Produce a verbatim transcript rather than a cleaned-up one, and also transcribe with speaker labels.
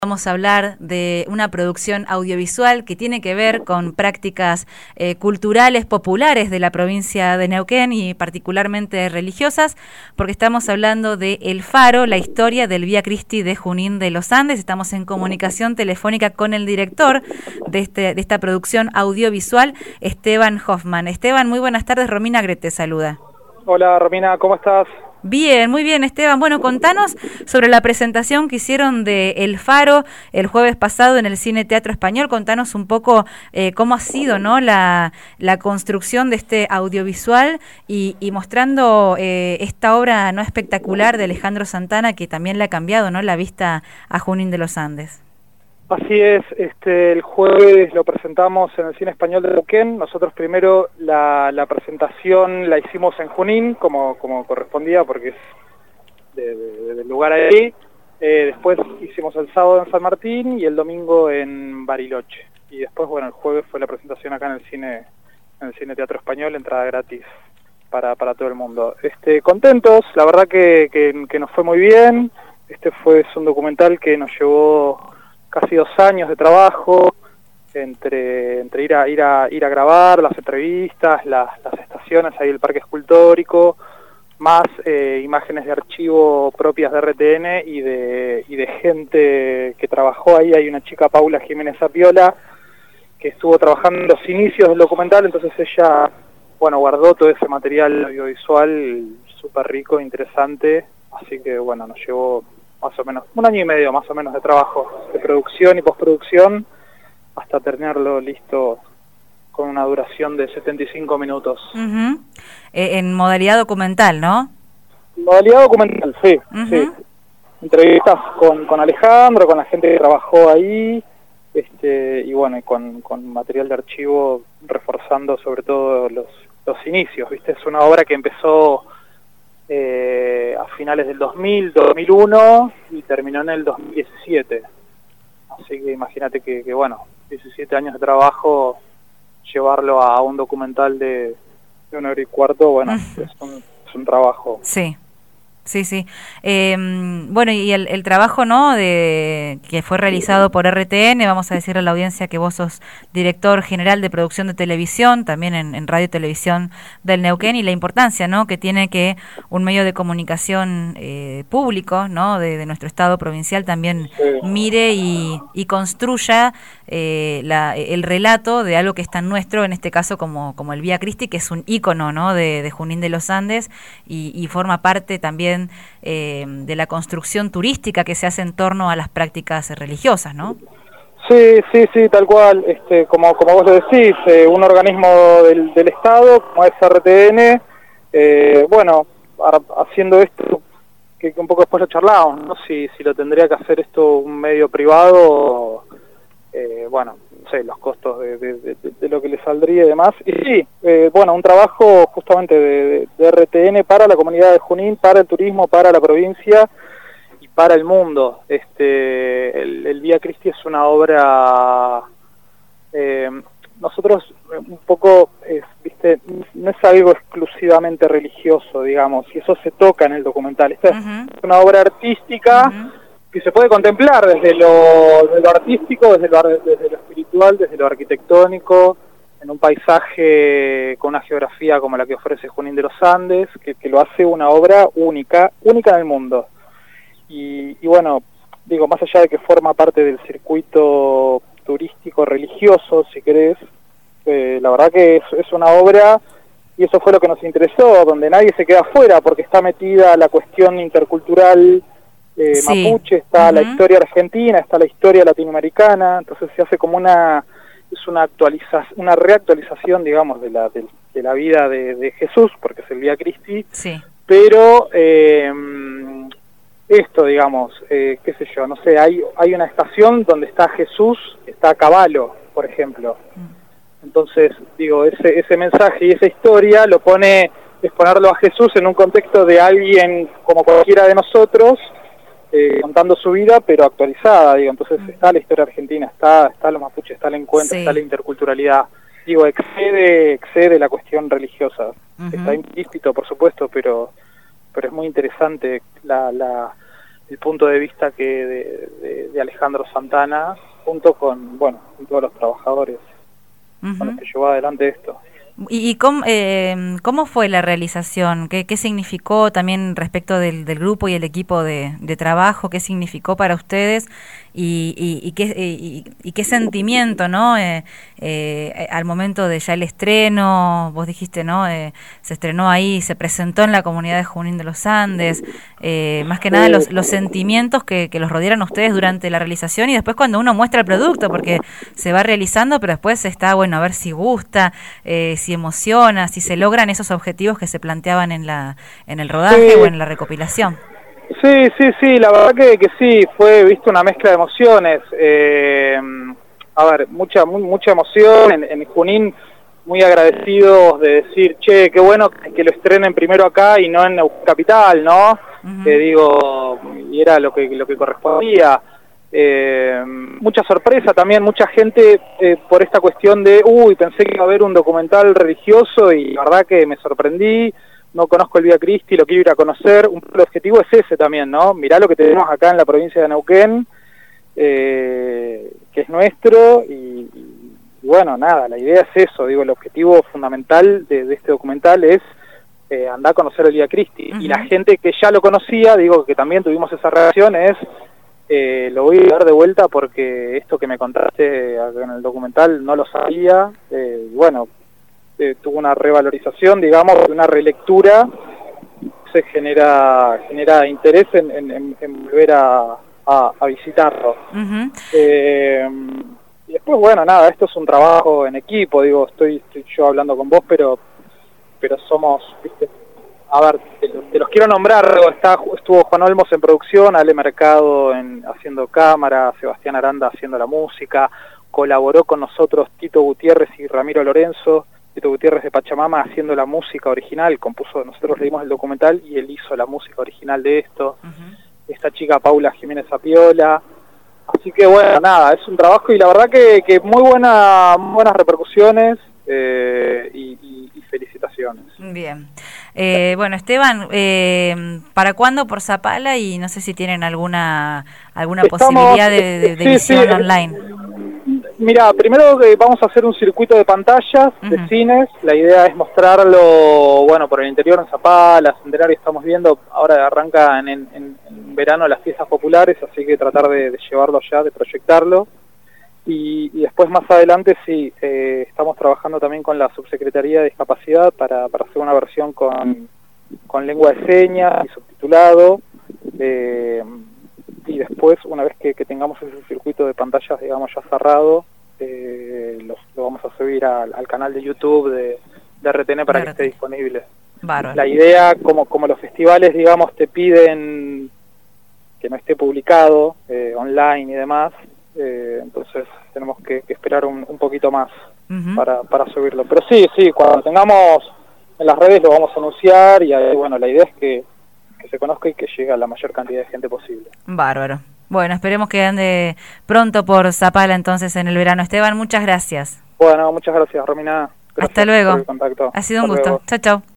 Speaker 1: Vamos a hablar de una producción audiovisual que tiene que ver con prácticas eh, culturales populares de la provincia de Neuquén y particularmente religiosas, porque estamos hablando de El Faro, la historia del Vía Cristy de Junín de los Andes. Estamos en comunicación telefónica con el director de, este, de esta producción audiovisual, Esteban Hoffman. Esteban, muy buenas tardes. Romina Gret te saluda.
Speaker 2: Hola Romina, ¿cómo estás?
Speaker 1: Bien, muy bien, Esteban. Bueno, contanos sobre la presentación que hicieron de El Faro el jueves pasado en el Cine Teatro Español. Contanos un poco eh, cómo ha sido, ¿no?, la, la construcción de este audiovisual y, y mostrando eh, esta obra no espectacular de Alejandro Santana, que también le ha cambiado, ¿no?, la vista a Junín de los Andes.
Speaker 2: Así es, este, el jueves lo presentamos en el Cine Español de Neuquén. Nosotros primero la, la presentación la hicimos en Junín, como, como correspondía, porque es de, de, del lugar ahí. Eh, después hicimos el sábado en San Martín y el domingo en Bariloche. Y después, bueno, el jueves fue la presentación acá en el cine, en el Cine Teatro Español, entrada gratis para, para todo el mundo. Este, contentos, la verdad que, que, que nos fue muy bien. Este fue es un documental que nos llevó casi dos años de trabajo, entre, entre ir a ir a ir a grabar, las entrevistas, las, las estaciones ahí del Parque Escultórico, más eh, imágenes de archivo propias de R T N y de, y de gente que trabajó ahí. Hay una chica, Paula Jiménez Zapiola, que estuvo trabajando en los inicios del documental, entonces ella, bueno, guardó todo ese material audiovisual súper rico, interesante, así que bueno, nos llevó más o menos, un año y medio más o menos de trabajo, de producción y postproducción, hasta tenerlo listo con una duración de setenta y cinco minutos.
Speaker 1: Uh-huh. eh, en modalidad documental, ¿no?
Speaker 2: Modalidad documental, sí,
Speaker 1: uh-huh.
Speaker 2: sí. Entrevistas con, con Alejandro, con la gente que trabajó ahí, este, y bueno, y con, con material de archivo reforzando sobre todo los, los inicios, ¿viste? Es una obra que empezó Eh, a finales del dos mil, dos mil uno y terminó en el dos mil diecisiete. Así que imagínate que, que, bueno, diecisiete años de trabajo, llevarlo a un documental de, de una hora y cuarto, bueno, es un, es un trabajo.
Speaker 1: Sí. Sí, sí. Eh, bueno, y el, el trabajo, ¿no?, de que fue realizado por R T N, vamos a decirle a la audiencia que vos sos director general de producción de televisión, también en, en Radio y Televisión del Neuquén, y la importancia, ¿no?, que tiene que un medio de comunicación eh, público, ¿no?, de, de nuestro estado provincial también mire y, y construya eh, la, el relato de algo que es tan nuestro, en este caso como, como el Vía Cristy, que es un ícono, ¿no?, de, de Junín de los Andes y, y forma parte también Eh, de la construcción turística que se hace en torno a las prácticas religiosas, ¿no?
Speaker 2: Sí, sí, sí, tal cual. Este, como como vos lo decís, eh, un organismo del, del Estado, como es R T N, eh, bueno, haciendo esto, que, que un poco después lo charlábamos, ¿no? Si, si lo tendría que hacer esto un medio privado, eh, bueno, no sé, los costos de, de, de, de lo que le saldría y demás. Y sí, eh, bueno, un trabajo justamente de, de R T N para la comunidad de Junín, para el turismo, para la provincia y para el mundo. Este, el, el Vía Cristy es una obra, eh, nosotros un poco, es, viste, no es algo exclusivamente religioso, digamos, y eso se toca en el documental. Esta uh-huh. es una obra artística, uh-huh, que se puede contemplar desde lo, desde lo artístico, desde lo, desde lo espiritual, desde lo arquitectónico, en un paisaje con una geografía como la que ofrece Junín de los Andes, que, que lo hace una obra única, única en el mundo. Y, y bueno, digo, más allá de que forma parte del circuito turístico religioso, si querés, eh, la verdad que es, es una obra, y eso fue lo que nos interesó, donde nadie se queda afuera, porque está metida la cuestión intercultural Eh, sí. mapuche, está uh-huh. la historia argentina, está la historia latinoamericana, entonces se hace como una es una actualización, una reactualización, digamos, de la de, de la vida de, de Jesús, porque es el Vía Cristy, sí. pero eh, esto, digamos, eh, qué sé yo, no sé, hay hay una estación donde está Jesús, está Caballo, por ejemplo, uh-huh. entonces, digo, ese ese mensaje y esa historia lo pone, es ponerlo a Jesús en un contexto de alguien como cualquiera de nosotros, Eh, contando su vida, pero actualizada, digo, entonces mm. está la historia argentina, está está los mapuches, está el encuentro, sí. está la interculturalidad, digo, excede excede la cuestión religiosa, uh-huh. está implícito, por supuesto, pero pero es muy interesante la la el punto de vista que de, de, de Alejandro Santana, junto con, bueno, con todos los trabajadores uh-huh. con los que llevó adelante esto.
Speaker 1: ¿Y, y cómo, eh, cómo fue la realización? ¿Qué, qué significó también respecto del, del grupo y el equipo de, de trabajo? ¿Qué significó para ustedes? ¿Y, y, y, qué, y, y qué sentimiento, no? Eh, eh, al momento de ya el estreno, vos dijiste, ¿no? Eh, se estrenó ahí, se presentó en la comunidad de Junín de los Andes. Eh, más que nada los, los sentimientos que, que los rodearon a ustedes durante la realización y después cuando uno muestra el producto, porque se va realizando, pero después está, bueno, a ver si gusta, eh, si emociona, si se logran esos objetivos que se planteaban en la en el rodaje sí. o en la recopilación.
Speaker 2: Sí, sí, sí, la verdad que, que sí, fue, viste, una mezcla de emociones. Eh, a ver, mucha muy, mucha emoción en, en Junín, muy agradecidos de decir, che, qué bueno que lo estrenen primero acá y no en Capital, ¿no? Uh-huh. Eh, digo, y era lo que, lo que correspondía. Eh, mucha sorpresa también, mucha gente eh, por esta cuestión de, uy, pensé que iba a haber un documental religioso y la verdad que me sorprendí, no conozco el Vía Cristi, lo quiero ir a conocer, un, el objetivo es ese también, ¿no? Mirá lo que tenemos acá en la provincia de Neuquén, eh, que es nuestro, y, y bueno, nada, la idea es eso, digo, el objetivo fundamental de, de este documental es eh, andar a conocer el Vía Cristi, uh-huh. y la gente que ya lo conocía, digo, que también tuvimos esa reacción, es Eh, lo voy a dar de vuelta porque esto que me contaste en el documental no lo sabía, eh, y bueno, eh, tuvo una revalorización, digamos, una relectura, se genera genera interés en, en, en volver a, a, a visitarlo. Uh-huh. eh, y después, bueno, nada, esto es un trabajo en equipo, digo, estoy, estoy yo hablando con vos, pero pero somos, ¿viste? A ver, te, te los quiero nombrar, está, estuvo Juan Olmos en producción, Ale Mercado en, haciendo cámara, Sebastián Aranda haciendo la música, colaboró con nosotros Tito Gutiérrez y Ramiro Lorenzo, Tito Gutiérrez de Pachamama haciendo la música original, compuso, nosotros leímos el documental y él hizo la música original de esto, uh-huh. esta chica Paula Jiménez Apiola, así que bueno, nada, es un trabajo y la verdad que, que muy, buena, muy buenas repercusiones eh, y, y, y felicitaciones.
Speaker 1: Bien. Eh, bueno, Esteban, eh, ¿para cuándo por Zapala? Y no sé si tienen alguna alguna Estamos, posibilidad de, de, de
Speaker 2: sí,
Speaker 1: visión
Speaker 2: sí,
Speaker 1: online.
Speaker 2: Mira, primero eh, vamos a hacer un circuito de pantallas, uh-huh. de cines. La idea es mostrarlo, bueno, por el interior en Zapala, Centenario estamos viendo. Ahora arrancan en, en, en verano las fiestas populares, así que tratar de, de llevarlo allá, de proyectarlo. Y, y después más adelante sí, eh, estamos trabajando también con la Subsecretaría de Discapacidad para, para hacer una versión con, con lengua de señas y subtitulado, eh, y después una vez que, que tengamos ese circuito de pantallas, digamos, ya cerrado, eh, lo, lo vamos a subir al, al canal de YouTube de, de R T N para que esté disponible.
Speaker 1: Bárbaro.
Speaker 2: La idea, como, como los festivales, digamos, te piden que no esté publicado eh, online y demás, Eh, entonces tenemos que, que esperar un, un poquito más uh-huh. para, para subirlo, pero sí, sí, cuando tengamos en las redes lo vamos a anunciar y ahí, bueno, la idea es que, que se conozca y que llegue a la mayor cantidad de gente posible.
Speaker 1: Bárbaro. Bueno, esperemos que ande pronto por Zapala entonces en el verano. Esteban, muchas gracias.
Speaker 2: Bueno, muchas gracias, Romina. Gracias.
Speaker 1: Hasta luego.
Speaker 2: Por el contacto.
Speaker 1: Ha sido un
Speaker 2: Hasta
Speaker 1: gusto.
Speaker 2: luego.
Speaker 1: Chao, chao.